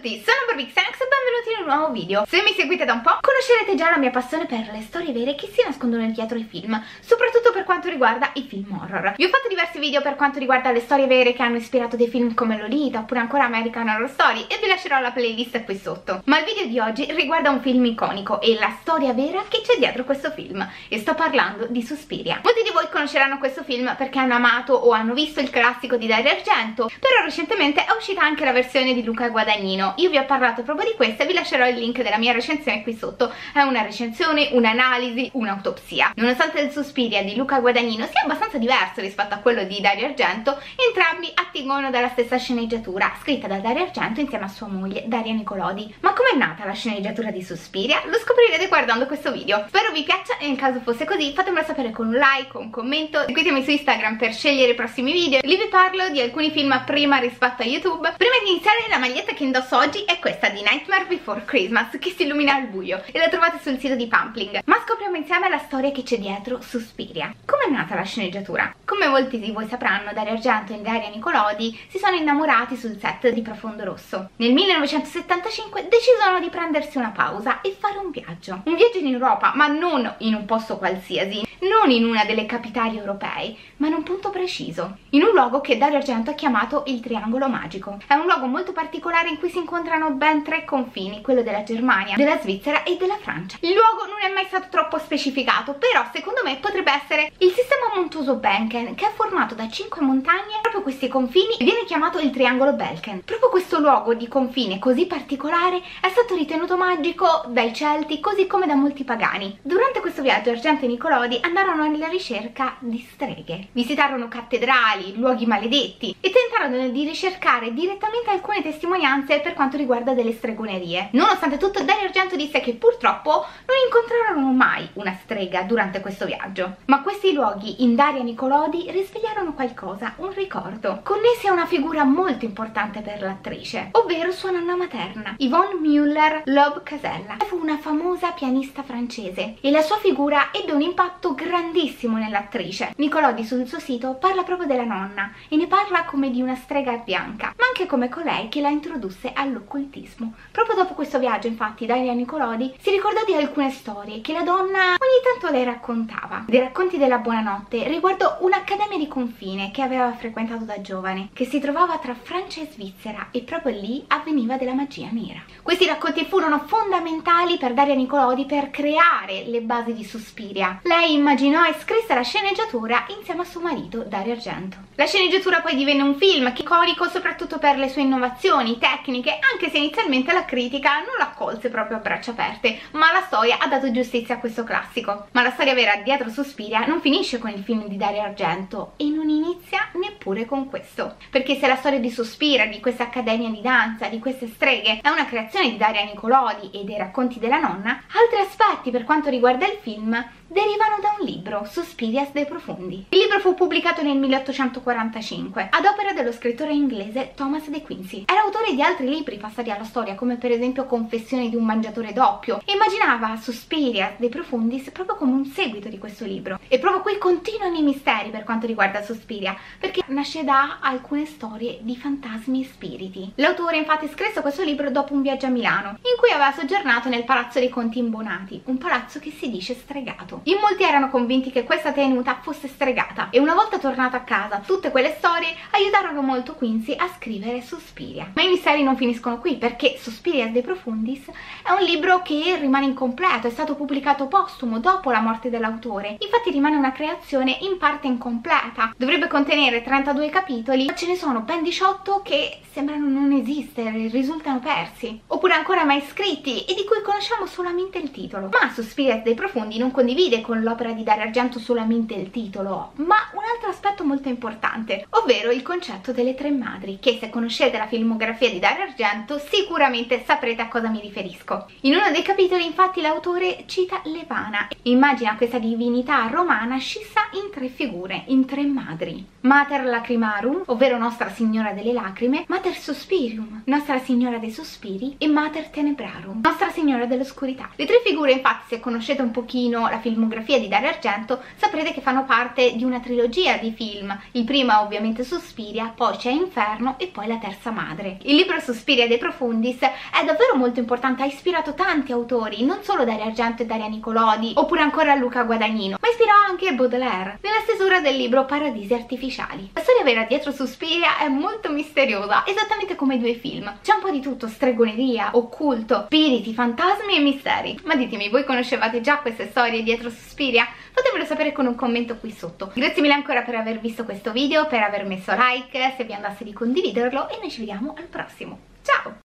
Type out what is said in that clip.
tutti, sono Barbixenex e benvenuti in un nuovo video. Se mi seguite da un po' conoscerete già la mia passione per le storie vere che si nascondono dietro i film, soprattutto per quanto riguarda i film horror. Vi ho fatto diversi video per quanto riguarda le storie vere che hanno ispirato dei film come Lolita oppure ancora American Horror Story e vi lascerò la playlist qui sotto. Ma il video di oggi riguarda un film iconico e la storia vera che c'è dietro questo film, e sto parlando di Suspiria. Molti di voi conosceranno questo film perché hanno amato o hanno visto il classico di Dario Argento, però recentemente è uscita anche la versione di Luca Guadagnino. Io vi ho parlato proprio di questa e vi lascerò il link della mia recensione qui sotto. È una recensione, un'analisi, un'autopsia. Nonostante il Suspiria di Luca Guadagnino sia abbastanza diverso rispetto a quello di Dario Argento, entrambi attingono dalla stessa sceneggiatura, scritta da Dario Argento insieme a sua moglie Daria Nicolodi. Ma com'è nata la sceneggiatura di Suspiria? Lo scoprirete guardando questo video. Spero vi piaccia e nel caso fosse così fatemelo sapere con un like, un commento, seguitemi su Instagram per scegliere i prossimi video. Lì vi parlo di alcuni film prima rispetto a YouTube. Prima di iniziare, la maglietta che indosso oggi è questa di Nightmare Before Christmas, che si illumina al buio, e la trovate sul sito di Pumpling. Ma scopriamo insieme la storia che c'è dietro Suspiria. Com'è nata la sceneggiatura? Come molti di voi sapranno, Dario Argento e Daria Nicolodi si sono innamorati sul set di Profondo Rosso. Nel 1975 decidono di prendersi una pausa e fare un viaggio. Un viaggio in Europa, ma non in un posto qualsiasi, non in una delle capitali europee, ma in un punto preciso, in un luogo che Dario Argento ha chiamato il Triangolo Magico. È un luogo molto particolare in cui si incontrano ben 3 confini, quello della Germania, della Svizzera e della Francia. Il luogo non è mai stato troppo specificato, però secondo me potrebbe essere il sistema montuoso Benken, che è formato da 5 montagne. Proprio questi confini viene chiamato il Triangolo Belken. Proprio questo luogo di confine così particolare è stato ritenuto magico dai Celti, così come da molti pagani. Durante questo viaggio Argento e Nicolodi andarono alla ricerca di streghe, visitarono cattedrali, luoghi maledetti e tentarono di ricercare direttamente alcune testimonianze per quanto riguarda delle stregonerie. Nonostante tutto, Dario Argento disse che purtroppo non incontrarono mai una strega durante questo viaggio, ma questi luoghi in Daria Nicolodi risvegliarono qualcosa, un ricordo, connessi a una figura molto importante per l'attrice, ovvero sua nonna materna, Yvonne Müller-Loeb Casella. Fu una famosa pianista francese e la sua figura ebbe un impatto grandissimo nell'attrice. Nicolodi sul suo sito parla proprio della nonna e ne parla come di una strega bianca, ma anche come colei che la introdusse all'occultismo. Proprio dopo questo viaggio, infatti, Daria Nicolodi si ricordò di alcune storie che la donna ogni tanto le raccontava, dei racconti della buonanotte riguardo un'accademia di confine che aveva frequentato da giovane, che si trovava tra Francia e Svizzera, e proprio lì avveniva della magia nera. Questi racconti furono fondamentali per Daria Nicolodi per creare le basi di Suspiria. Lei immaginò e scrisse la sceneggiatura insieme a suo marito Dario Argento. La sceneggiatura poi divenne un film che è iconico soprattutto per le sue innovazioni tecniche, anche se inizialmente la critica non l'accolse proprio a braccia aperte, ma la storia ha dato giustizia a questo classico. Ma la storia vera dietro Suspiria non finisce con il film di Dario Argento e non inizia neppure con questo, perché se la storia di Suspiria, di questa accademia di danza, di queste streghe, è una creazione di Daria Nicolodi e dei racconti della nonna, altri aspetti per quanto riguarda il film derivano da un libro, Suspirias de Profundi. Il libro fu pubblicato nel 1845 ad opera dello scrittore inglese Thomas de Quincey. Era autore di altri libri passati alla storia, come per esempio Confessioni di un mangiatore d'oppio, e immaginava Suspirias de Profundis proprio come un seguito di questo libro. E proprio qui continuano i misteri per quanto riguarda Suspiria, perché nasce da alcune storie di fantasmi e spiriti. L'autore infatti scrisse questo libro dopo un viaggio a Milano, in cui aveva soggiornato nel Palazzo dei Conti Imbonati, un palazzo che si dice stregato. In molti erano convinti che questa tenuta fosse stregata, e una volta tornato a casa tutte quelle storie aiutarono molto Quincey a scrivere Suspiria. Ma i misteri non finiscono qui, perché Suspirias de Profundis è un libro che rimane incompleto, è stato pubblicato postumo dopo la morte dell'autore, infatti rimane una creazione in parte incompleta. Dovrebbe contenere 32 capitoli, ma ce ne sono ben 18 che sembrano non esistere, risultano persi, oppure ancora mai scritti e di cui conosciamo solamente il titolo. Ma Suspirias de Profundi non condivide con l'opera di Dario Argento solamente il titolo, ma un altro aspetto molto importante, ovvero il concetto delle 3 madri, che se conoscete la filmografia di Dario Argento sicuramente saprete a cosa mi riferisco. In uno dei capitoli infatti l'autore cita Levana, immagina questa divinità romana scissa in 3 figure, in 3 madri: Mater Lacrimarum, ovvero Nostra Signora delle Lacrime, Mater Suspirium, Nostra Signora dei Sospiri, e Mater Tenebrarum, Nostra Signora dell'Oscurità. Le 3 figure infatti, se conoscete un pochino la filmografia di Dario Argento, saprete che fanno parte di una trilogia di film. Il primo è ovviamente Suspiria, poi c'è Inferno e poi La terza madre. Il libro Suspiria De Profundis è davvero molto importante, ha ispirato tanti autori, non solo Dario Argento e Daria Nicolodi, oppure ancora Luca Guadagnino, ma ispirò anche Baudelaire nella stesura del libro Paradisi Artificiali. La storia vera dietro Suspiria è molto misteriosa, esattamente come i due film. C'è un po' di tutto, stregoneria, occulto, spiriti, fantasmi e misteri. Ma ditemi, voi conoscevate già queste storie dietro Suspiria? Fatemelo sapere con un commento qui sotto. Grazie mille ancora per aver visto questo video, per aver messo like, se vi andasse di condividerlo, e noi ci vediamo al prossimo. Ciao!